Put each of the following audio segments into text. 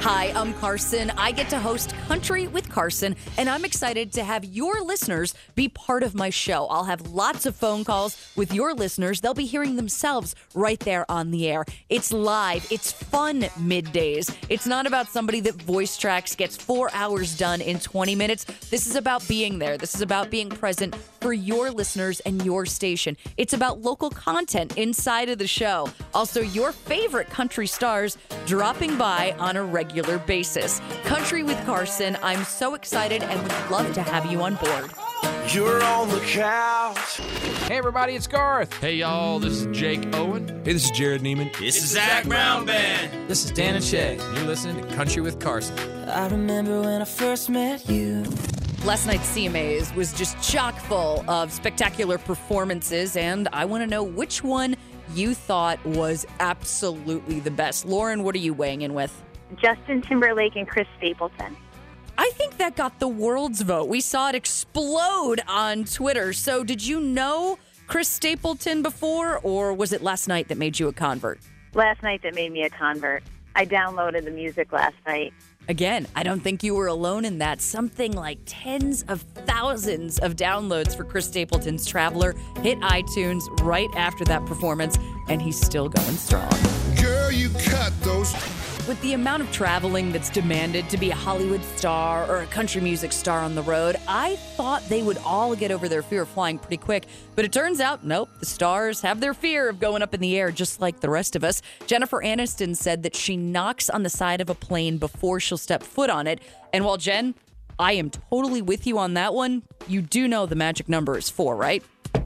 Hi, I'm Carson. I get to host Country with Carson, and I'm excited to have your listeners be part of my show. I'll have lots of phone calls with your listeners. They'll be hearing themselves right there on the air. It's live. It's fun middays. It's not about somebody that voice tracks, gets 4 hours done in 20 minutes. This is about being there. This is about being present for your listeners and your station. It's about local content inside of the show. Also, your favorite country stars dropping by on a regular basis. Country with Carson, I'm so excited and would love to have you on board. You're on the couch. Hey everybody, it's Garth. Hey y'all, this is Jake Owen. Hey, this is Jared Neiman. This is Zach Brown Band. This is Dan and Shay. You're listening to Country with Carson. I remember when I first met you. Last night's CMAs was just chock full of spectacular performances, and I want to know which one you thought was absolutely the best. Lauren, what are you weighing in with? Justin Timberlake and Chris Stapleton. I think that got the world's vote. We saw it explode on Twitter. So did you know Chris Stapleton before, or was it last night that made you a convert? Last night that made me a convert. I downloaded the music last night. Again, I don't think you were alone in that. Something like tens of thousands of downloads for Chris Stapleton's Traveler hit iTunes right after that performance, and he's still going strong. Girl, you cut those. With the amount of traveling that's demanded to be a Hollywood star or a country music star on the road, I thought they would all get over their fear of flying pretty quick. But it turns out, nope, the stars have their fear of going up in the air just like the rest of us. Jennifer Aniston said that she knocks on the side of a plane before she'll step foot on it. And while, Jen, I am totally with you on that one, you do know the magic number is 4, right?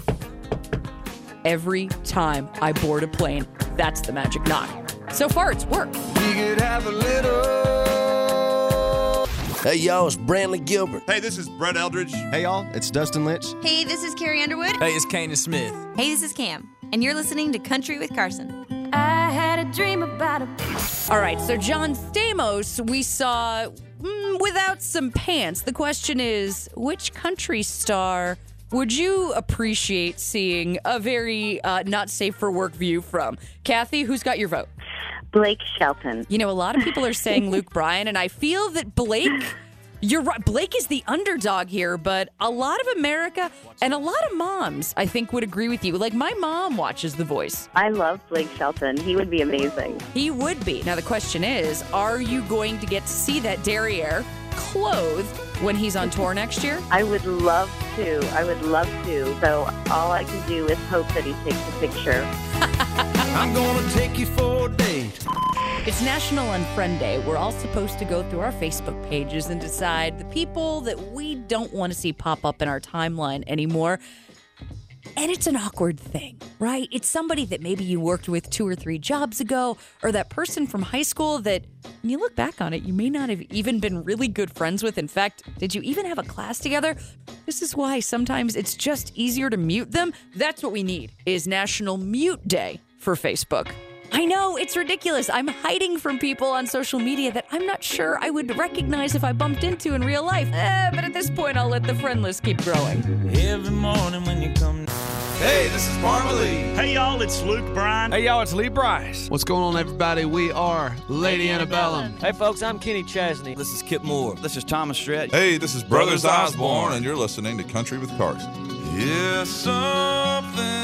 Every time I board a plane, that's the magic knock. So far, it's worked. We could have a little. Hey, y'all, it's Brantley Gilbert. Hey, this is Brett Eldridge. Hey, y'all, it's Dustin Lynch. Hey, this is Carrie Underwood. Hey, it's Kane Smith. Hey, this is Cam. And you're listening to Country with Carson. I had a dream about a... All right, so John Stamos, we saw without some pants. The question is, which country star would you appreciate seeing a very not safe for work view from? Kathy, who's got your vote? Blake Shelton. You know, a lot of people are saying Luke Bryan, and I feel that Blake, you're right, Blake is the underdog here, but a lot of America and a lot of moms, I think, would agree with you. Like, my mom watches The Voice. I love Blake Shelton. He would be amazing. He would be. Now, the question is, are you going to get to see that derriere clothed when he's on tour next year? I would love to. So all I can do is hope that he takes a picture. I'm gonna take you for a date. It's National Unfriend Day. We're all supposed to go through our Facebook pages and decide the people that we don't want to see pop up in our timeline anymore. And it's an awkward thing, right? It's somebody that maybe you worked with 2 or 3 jobs ago, or that person from high school that, when you look back on it, you may not have even been really good friends with. In fact, did you even have a class together? This is why sometimes it's just easier to mute them. That's what we need, is National Mute Day for Facebook. I know, it's ridiculous. I'm hiding from people on social media that I'm not sure I would recognize if I bumped into in real life. But at this point, I'll let the friend list keep growing. Every morning when you come... Hey, this is Marmalade. Hey, y'all, it's Luke Bryan. Hey, y'all, it's Lee Bryce. What's going on, everybody? We are Lady Antebellum. Hey, folks, I'm Kenny Chesney. This is Kip Moore. This is Thomas Stretch. Hey, this is Brothers Osborne, and you're listening to Country with Carson. Yeah, something